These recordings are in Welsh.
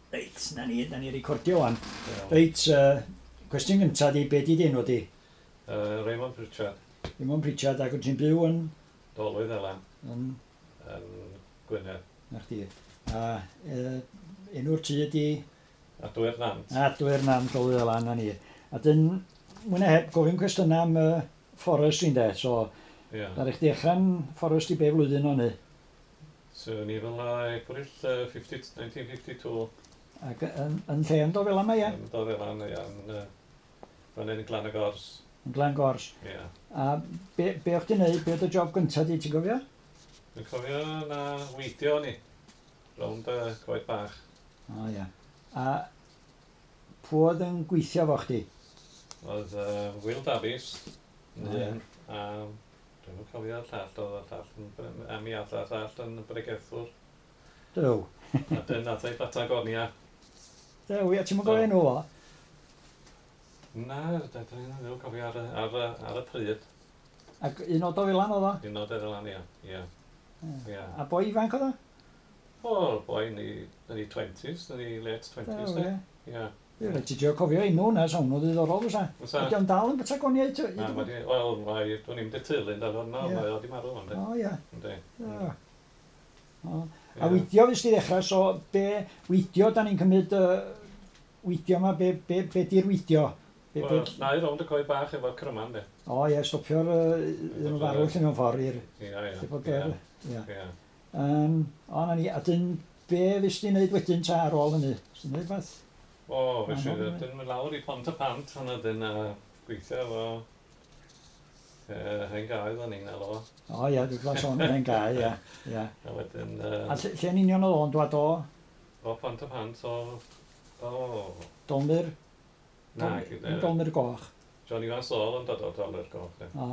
Reit, na ni recordio wan. Reit, cwestiwn gyntaf di, be di enw di? Raymond Pritchard. Raymond Pritchard, ac wyt ti'n byw yn... Dolwydd Elan. Yn... Gwynedd. Na chdi. A enw'r tŷ di... Adwyr Nant. Adwyr Nant, Dolwydd Elan, na ni. A dyn, mwyn a heb gofyn cwestiynau am Forest i'n de, so... Dar eich dechrau'n Forest i be flwyddyn o'n ni? So, ni fel April 1952. Ac yn lle yn Dolwydd Elan, ia? Yn Dolwydd Elan, ia. Fan hyn yn Glan y Gors. Yn Glan Gors. Ia. A be o'ch ti'n neud? Be oedd y job gyntaf di, ti'n gofio? Dwi'n cofio na weidio ni. Rownd y coed bach. O, ia. A pwy oedd yn gweithio fo chdi? Oedd Will Davies. A dwi'n cofio llall oedd llall. Ami all llall yn bregethwr. Dyw. A dyn nath ei Patagonia. Dyw, ia, ti'n mwyn gofio enw o? Na, dwi'n ddim cofio ar y pryd. Ac un o Dofilan oedd o? Un o Dofilan, ia. A boi ifanc oedd o? O, boi yn ei 20s, yn ei late 20s. Ia. Ie, ti dio cofio enw na, sawn o ddiddorol fysa. Ydy o'n dal yn Patagonia? Na, wel, dwi'n i'n detylun da hwnnw, mae o di marw hwnnw. O, ia. Ynddi. A weidio fys ti ddechrau, so be weidio, da ni'n cymryd weidio yma, be di'r weidio? Na, i rownd y coed bach efo cryman, de. O, ie, stopio'r un farw lle mewn ffordd i'r... Ia. O, na ni, a dyn, be fys ti'n neud wedyn ta ar ôl hynny? Fys ti'n neud fath? O, felly, dyn mynd lawr i Pont y Pant, hwnna dyn gweithio efo hen gael o'n un alo. O, ia, dwi'n gwybod sôn hen gael, ia. A wedyn... A lle'n union oedd o'n dwad o? O Pont y Pant, o... Dolmyr? Na, Dolmyr Goch. John Iwan Sol yn dod o Dolmyr Goch, de. O.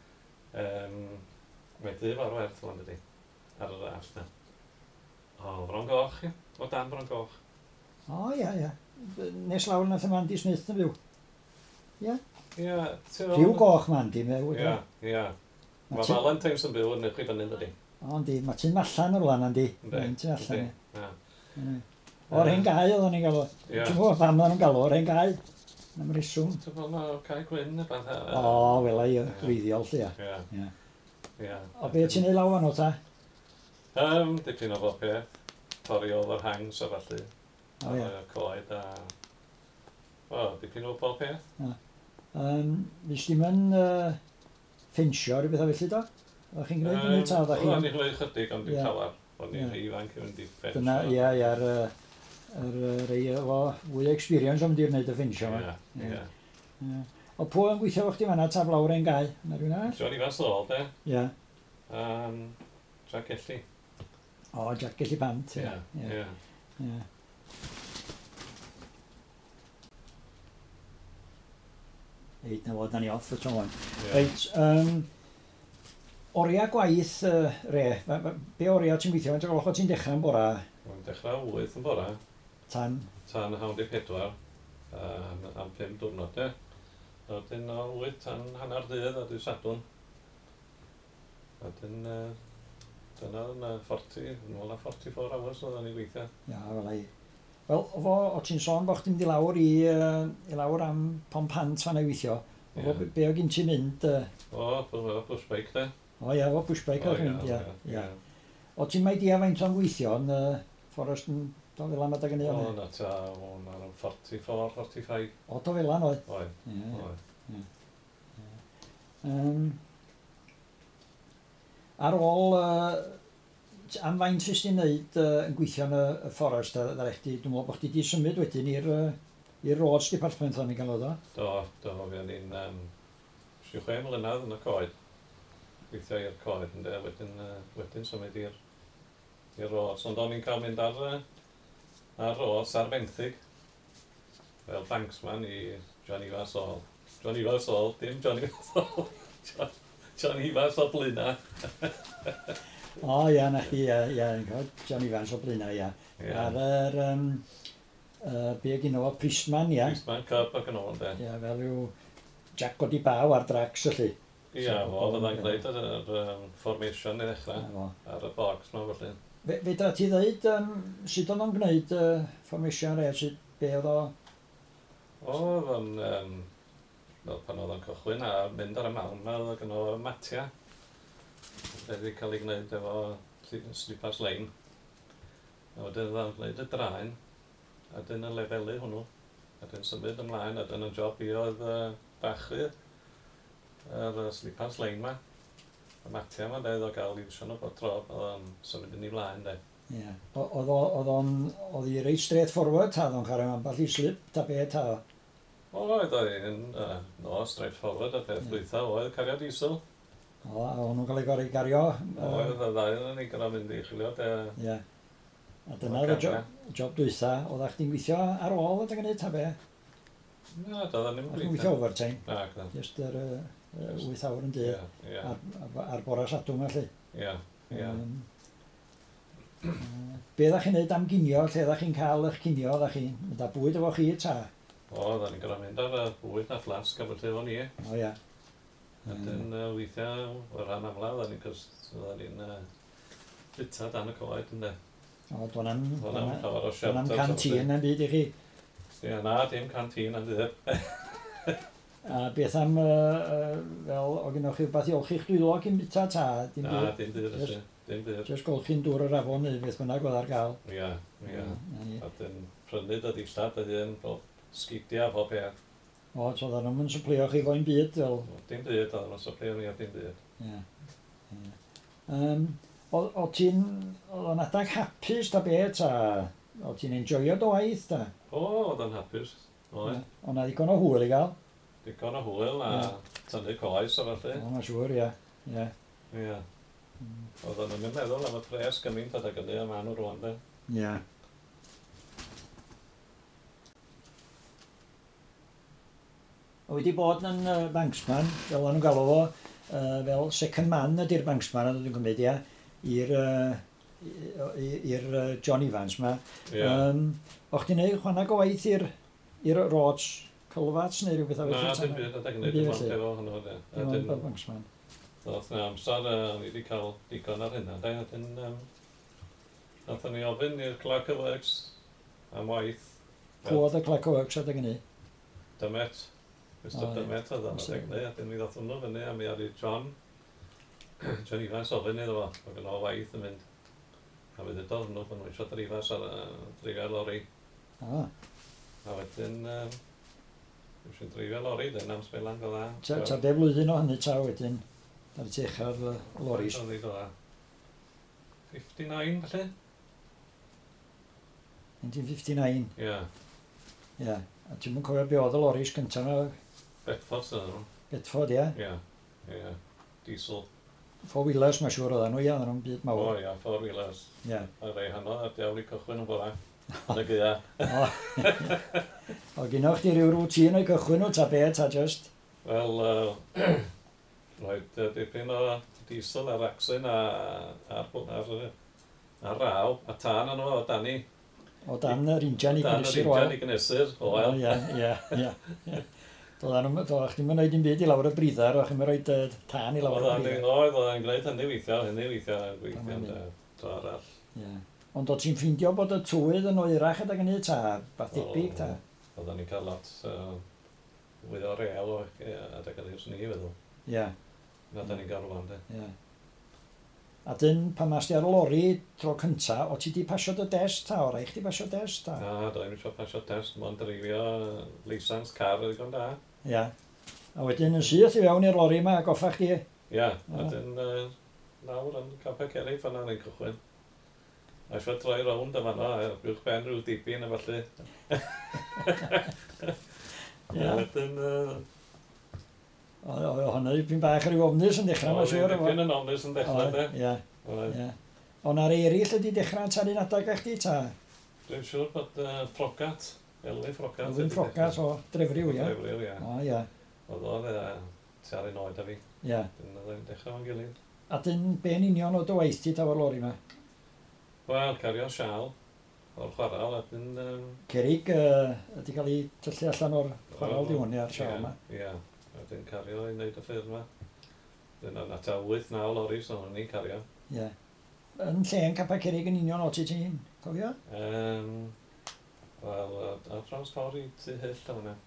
Mae dyf ar werth o'n dydi, ar yr arth na. O, Fron Goch, ia. O dan Fron Goch. O, ia. Nes lawr nath y Mandy Smith yn fyw. Ia? Ia. Rhyw Goch Mandy, mew. Ia. Mae Valentine's yn byw yn eich i fyny, dydi. O, yndi. Mae ti'n mallan o'r lan, yndi. Yndi. O'r hen gael oedden ni'n gael o. Ti'n gwybod pam oedden nhw'n gael o'r hen gael? Am reswm. Ti'n gwybod mae cael gwyn y beth. O, wela i gwreiddiol, lle. Ia. O, be ti'n ei lawan o ta? Dipyn o bob peth. Torio o'r hangs a falle. O, ia. Coed a... O, dipyn o bob peth. Fys ti'n mynd ffensio rhywbeth o felly do? O'ch chi'n gwneud hynny ta? O, ni'n gwneud chydig ond dwi'n llawer. O'n i'n rhy ifanc yn mynd i ffensio. Dyna, ia, rei efo fwy o experience o'n mynd i'r wneud y ffensio. Ia. O pwy yn gweithio fo chdi fanna ta blawr ein gau? Na rhywun arall? John Iwan Sol, de. Ia. Jack Gelli. O, Jack Gelli Pant, ia. Reit, na fod, na ni off y tro o'n. Reit, oriau gwaith, re, be oriau ti'n gweithio? Faint o gloch o ti'n dechrau yn bora? Mae'n dechrau 8 yn bora. Tan? Tan 4 am 5 diwrnod, de. Wedyn o 8 tan hanner dydd a dwi'n sadwn. Wedyn, dyna yn 44 hours oedden ni'n gweithio. Ia, fel ei. Wel, o ti'n sôn bod chdi'n mynd i lawr i lawr am Pont Pant fan ei weithio. Be o gyn ti'n mynd? O, pushbike, de. O ia, o pushbike o'ch mynd, ia. O ti'n mai dia faint o'n gweithio yn Forest yn Dofilan adag yn ei? O, na ta, o'n 44, 45. O, Dofilan oedd? Oedd. Ar ôl, am faint sydd ti'n neud yn gweithio yn y Forest, dwi'n meddwl bod chdi wedi symud wedyn i'r Roads Department o'n i gael o do? Do, fi o'n i'n 6 mlynedd yn y coed. Gweithio i'r coed, wedyn symud i'r Roads. Ond o'n i'n cael mynd ar Roads ar benthyg. Fel banksman i John Iwan Sol. John Iwan Sol, dim John Iwan Sol. John Iwan Sol Blaena. O ia, na chi, ia, John Iwan Sol Blaena, ia. Ar yr, be gyn o, Priestman, ia. Priestman Cub ac yn ôl, de. Ia, fel yw Jack Godi Baw ar dracs, felly. Ia, fo, fydda'n gwneud yr formation i ddechrau ar y bogs ma, felly. Fedra ti ddeud sut oedd o'n gwneud fformision re, be oedd o? Oedd o'n, fel pan oedd o'n cychwyn a mynd ar y mawn yma, oedd o'n o matia. Fe wedi cael ei gwneud efo slippers lein. A wedyn oedd o'n gwneud y draen, a dyn y lefelu hwnnw. A dyn symud ymlaen, a dyn y job i oedd bachu yr slippers lein yma. Y matia yma, oedd o gael iwsio nhw bod tro, oedd o'n symud yn ei flaen, de. Ie. Oedd hi reit straight forward, ta oedd o'n cael amball i slip, ta be ta? Oedd o'n, no, straight forward, a peth gweitha oedd cario diesel. O, a o'n nhw'n cael ei gorau gario. Oedd y ddau yn ei gyda mynd i chwilio, de. Ie. A dyna oedd y job dwytha, oedd chdi'n gweithio ar ôl ydych chi'n ta be? Na, doedd o'n ddim Oedd gweithio overtime. Na, da. Just yr 8 awr yn dydd. Ie, Ar bora sadwm allu. ie, ie. Be ddech chi'n neud am ginio, lle ddech chi'n cael eich cinio, ddech chi'n mynd â bwyd efo chi ta? O, da ni'n gorau mynd ar y bwyd na flasg a bod efo ni. O ia. A dyn weithiau, o ran amlaf, da ni'n bita dan y coed yn de. O, do'n llawer o am canteen yn byd i chi. Ie, na, dim canteen yn dyd. A beth am, fel, o gynnwch chi rhywbeth i olchi'ch dwylo cyn bita ta? Na, dim dyd ysdi. Dim dyd. Just golchi'n dŵr yr afon neu beth bynnag oedd ar gael. Ie, ie. A dyn prynu dy dillad a dyn sgidia a bob peth. O, so oedden nhw'n syplio chi fo'n byd fel... Dim byd, oedden nhw'n syplio ni a dim byd. Ie. O ti'n... Oedd o'n adag hapus ta be ta? O ti'n enjoyo dy waith ta? O, oedd o'n hapus. Oedd. O na ddigon o hwyl i gael? Digon o hwyl a tynnu coes o felly. O, ma siŵr, ie. Ie. Oedden nhw'n meddwl am y pres gymaint adag hynny a maen nhw rwan de. Ie. O wedi bod yn banksman, fel o'n nhw'n galw fo, fel second man ydy'r banksman, dwi'n cymryd, ia, i'r John Evans ma. O chdi'n neud chwanag o waith i'r Rhodes Culverts neu rhywbeth o beth? Na, dim byd, adag yn neud yn mwyn efo hwnnw, de. Dim ond fel banksman. Doedd na amser, ni wedi cael digon ar hynna, de. Nathon ni ofyn i'r Clerk of Works am waith. Pwy oedd y Clerk of Works adag hynny? Dymet. Mr Dymet oedd o'n adag hynny, a dyn mi ddoth hwnnw fyny a mi ar i John Evans ofyn iddo fo, o gynnal waith yn mynd. A fe ddedodd nhw bod nhw eisiau drifas ar dreifio lori. A wedyn, eisiau dreifio lori, dyn am sbelan go dda. Ta be flwyddyn o hynny ta wedyn? Ar y techar loris. Oedd i go dda. 59, falle? 1959? Ie. Ie. A ti'n mynd cofio be oedd y loris gyntaf yma? Bedford sydd nhw. Bedford, ie? Ie. Diesel. Four-wheelers, mae'n siŵr oedd nhw, ia, nhw'n byd mawr. O, ia, four-wheelers. Ie. A rei hanodd a diawl i cychwyn yn bora. Yn y gyda. O, gynnwch chi ryw rŵtîn o'i cychwyn nhw, ta be, ta just? Wel, roed dipyn o diesel ar accent ar raw, a tan yn o dani. O dan yr injan i gynnesu'r oel. Dan yr injan i gynnesu'r oel. Ie. Do'ch chi'n mynd oed i'n byd i lawr y bridar, o'ch chi'n mynd oed tan i lawr y bridar. Oedd o'n gwneud hynny weithiau, to arall. Ond o ti'n ffeindio bod y tywydd yn oerach adag hynny ta, bath debyg ta? Oedden ni'n cael lot fwy o real adag hynny wrth ni feddwl. Ie. Na da ni'n gael rwan, de. Ie. A dyn, pan mas di ar y lori tro cynta, o ti di pasio dy dest ta, o raich di pasio dest ta? Na, do'n eisiau pasio dest, mae'n dreifio leisans car wedi gwrdd da. Ie. A wedyn yn syth i fewn i'r lori yma a goffa chdi? Ie, wedyn nawr yn capau cerrig fan ni'n cychwyn. A eisiau troi rownd y fanno, rhywch ben rhyw dipyn a falle. A wedyn... O hwnna dipyn bach ar ei ofnus yn dechrau, mae'n siŵr. O, dipyn yn ofnus yn dechrau, de. Ie. O na'r erill ydi dechrau tan un adag eich di ta? Dwi'n siŵr bod Ffrogat, Elwyn Ffrogat. Elwyn Ffrogat o Drefryw, ie. Drefryw, ie. O, ie. Oedd tua'r un oed a fi. Ie. Dwi'n dechrau fo'n gilydd. A dyn, be'n union o dy waith ti tafo'r lori yma? Wel, cario sial o'r chwaral a dyn... Cerig ydi cael ei tyllu allan o'r chwaral di hwnni ar sial yma? Ie. A dyn cario i wneud y ffyrdd yma. Dyn yna ta 8-9 loris o'n ni'n cario. Ie. yn lle'n Capa Cerig yn union o ti ti'n cofio? Wel, ar draws ffordd i tu hyll o hwnna.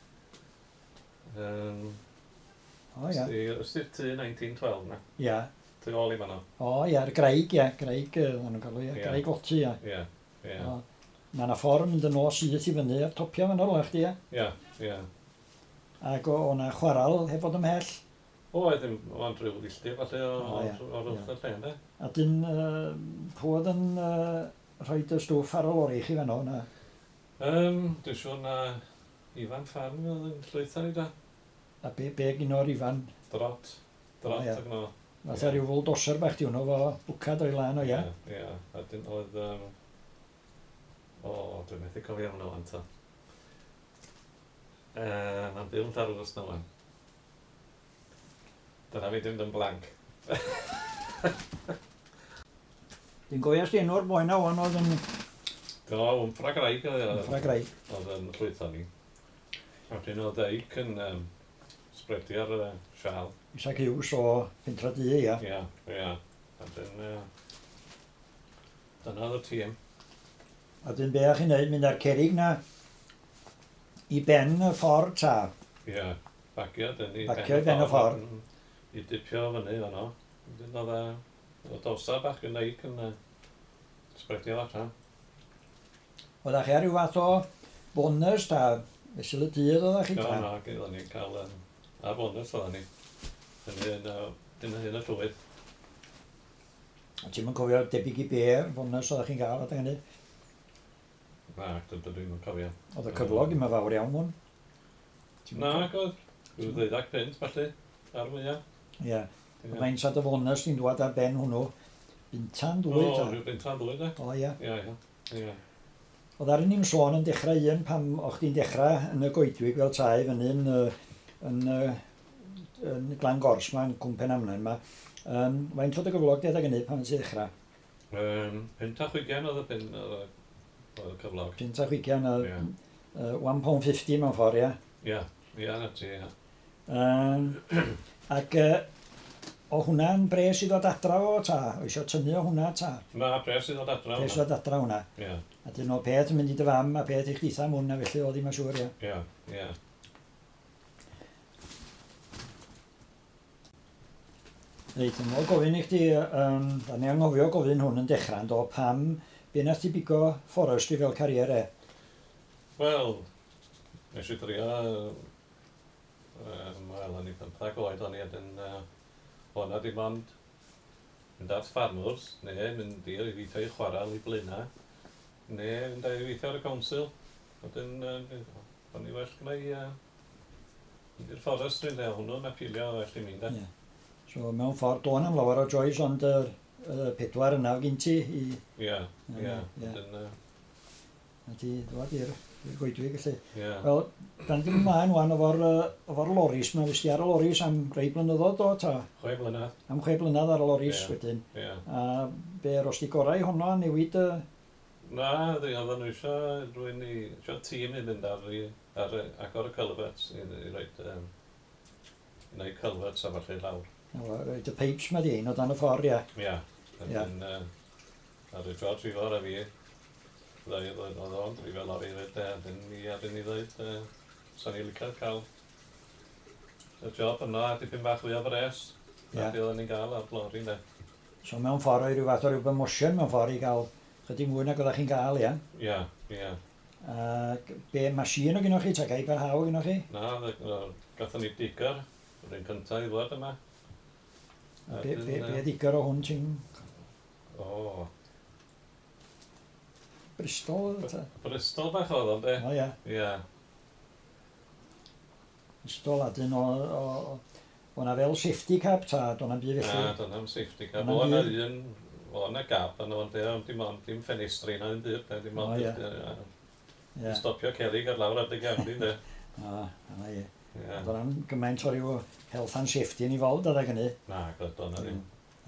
O ia. Ysdi'r tu 1912 na? Ia. Tu ôl i fanno? O ia, Graig ia, Graig o'n nhw'n galw ia, Graig Loti ia. Ia, ia. Mae yna ffordd mynd yn ôl syth i fyny ar topio fan o'r lech di ia. Ia, ia. Ac o'na chwaral hefod ymhell. Oedd yn rhyw ddilltir falle o'r wrth y lle, ynddo? A dyn, pwy oedd yn rhoi y stwff ar y lori chi fan o'na? Dwi'n siŵr na Ifan Ffarm oedd yn llwytho ni da. A be gyn o'r Ifan? Drot ag no. Fatha rhyw fwld osar bach di hwnnw fo bwcad o'i lan o ia. Ia, a dyn oedd... dwi'n methu cofio hwnna wan ta. Na'n byw yn tarwrs na wan. Dyna fi ddim yn blanc. Dwi'n goias di enw'r boi na wan oedd yn... Do, Wmffra Graig Wmffra Graig. Oedd yn llwytho ni. A dyn oedd eich yn sbredi ar y sial. Isaac Hughes o Pentra Du, ia. Ia. A dyn... Dyna oedd y tîm. A dyn be chi'n neud, mynd ar cerig na i ben y ffordd ta. Ia, bagio dyn ni. Bagio i ben y ffordd. I dipio fyny fanno. Dyn oedd dosa bach yn eich yn sbredio allan. Oedda chi ar ryw fath o bonus ta, fesul y dydd oedda chi ta? Na, gyda ni cael a bonus oedda ni. Dyn hyn y llwyd. A ti'n mynd cofio debyg i be bonus oedda chi'n gael adeg hynny? Na, dwi'n mynd cofio. Oedd y cyflog yma fawr iawn hwn. Na, oedd. Rwy'n 25 falle, ar mwyaf. Ia. Mae'n sad y bonus ti'n dod ar ben hwnnw. Bintan dwy ta? O, rhyw bintan dwy da. O ia. Ia. Oedd ar un sôn yn dechrau un pam o'ch chi'n dechrau yn y goedwig fel tai fyny yn Glan Gors ma, yn Cwmpen Amnan ma. Faint oedd y gyflog di adeg hynny pan ti'n dechrau? 5-20 oedd y cyflog. 5-20 £1.50 mewn ffordd, ia? Ia, na ti, ia. Ac o hwnna'n bres i ddod adra o ta? O eisiau tynnu o hwnna ta? Na, bres i ddod adra hwnna. Bres i ddod adra hwnna. Ia. A dyn o peth yn mynd i dy fam a peth i'ch ditha mwyn a felly oedd i'm yn siŵr, ia. Ia. Reit, yn ôl gofyn i chdi, da ni anghofio gofyn hwn yn dechrau, do pam be nath ti bigo fforestry fel carier e? Wel, nes i drio, wel, o'n i 15 oed, o'n i ydyn, o'na dim ond mynd at ffarmwrs, neu mynd i'r weithio i chwarael i Blaena, neu mynd i weithio ar y council. Wedyn, o'n i well gwneud i'r fforestry, neu hwnnw'n apelio well i mi, da. So mewn ffordd do'n am lawer o joys, ond pedwar yna o gynti i... Ia. A ti ddod i'r goedwig, felly. Wel, dan ddim ymlaen wan o'r loris, mae fysdi ar y loris am rhai blynyddoedd o ta? 6 blynedd. Am 6 blynedd ar y loris wedyn. A be ros di gorau honno newid y... Na, oedd nhw eisiau tîm i fynd ar agor y culverts i roed neu culverts a falle lawr. Roed y pipes ma di ein o dan y ffordd, ia. Ia. Ar y George Ifor a fi, oedd o'n drifio lori rhaid, a dyn ni ddweud, sa'n i licio cael y job yno a dipyn bach fwy o bres. A bydd ni'n gael ar lori, ne. So mewn ffordd rhyw fath o rhyw bymosiwn mewn ffordd i gael chydig mwy nag oeddech chi'n gael, ia? Ia. Be machine o gynnwch chi, ta gael barhaw o gynnwch chi? Na, gatho ni digar, yr un cyntaf i ddod yma. Be digar o hwn ti'n... O... Bristol? Bristol bach oedd o'n, de? O, ia. Ia. Bristol, a dyn o'na fel safety cap, ta? Do'na'n byd felly? Na, do'na'n safety cap. O'na un... O'na gap yna o'n de, ond dim ffenestri na yn dyr, dim ond... O, stopio cerig ar lawr ar dy gefni, de. O, ia. Do'na'n gymaint o ryw health and safety yn ei fod adeg hynny. Na, do'na ddim.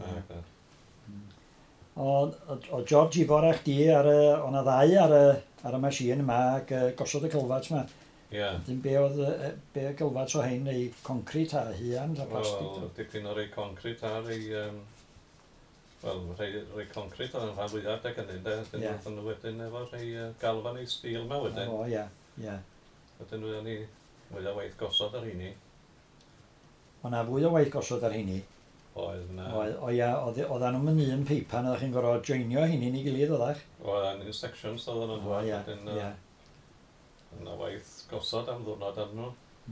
O George Ifor a chdi, o'na ddau ar y machine yma ac gosod y cylfats yma. Dyn be y cylfats o hein neu concrete a huan, ta plastig? Wel, dipyn o rei concrete a rei Wel, rhai concret oedd yn rhan fwyaf adeg yn hyn, de. Dyn Ie. nhw wedyn efo rhai galfan ei stil ma wedyn. O, ie, ie. Wedyn nhw ni mwy o waith gosod ar hynny. Mae yna fwy o waith gosod ar hynny. Oedd na... Oedden nhw'n un peipan, oeddech chi'n gorfod joinio hynny i gilydd, oeddech? Oedd yn sections oedd yn O, ie, wedyn ie. yna waith gosod am ddwrnod arno.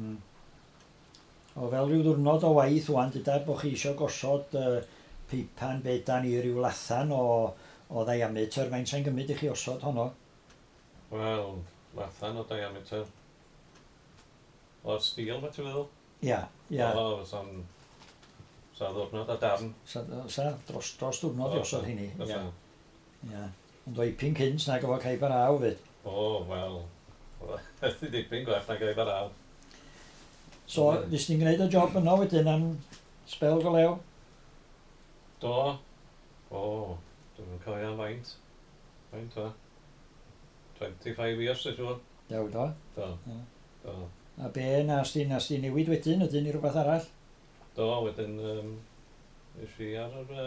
O, fel rhyw ddwrnod o waith wan, dyda bod chi eisiau gosod peipan bedan i ryw lathan o ddiametr, faint sa'n gymryd i chi osod honno? Wel, lathan o diameter. O'r stil, ma ti'n feddwl? Ia, ia. O, sa ddwrnod a darn. Sa dros diwrnod i osod hynny. Ia. Ia. Ond o'i pin cynt na gyfo caib ar aw fyd. O, wel. Ydy dipyn gwell na gael ar aw. So, fys ti'n gwneud y job yno wedyn am sbel go lew? Do. O, dwi'n cofio am faint. Faint o. 25 years, dwi'n siŵr. Iaw, do. Do. Ie. Do. A be nas di newid wedyn, ydyn i rhywbeth arall? Do, wedyn, nes i ar yr...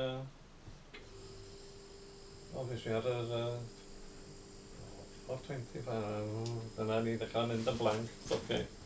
nes i ar yr... 425, dyna ni ddechrau mynd yn blank, okay.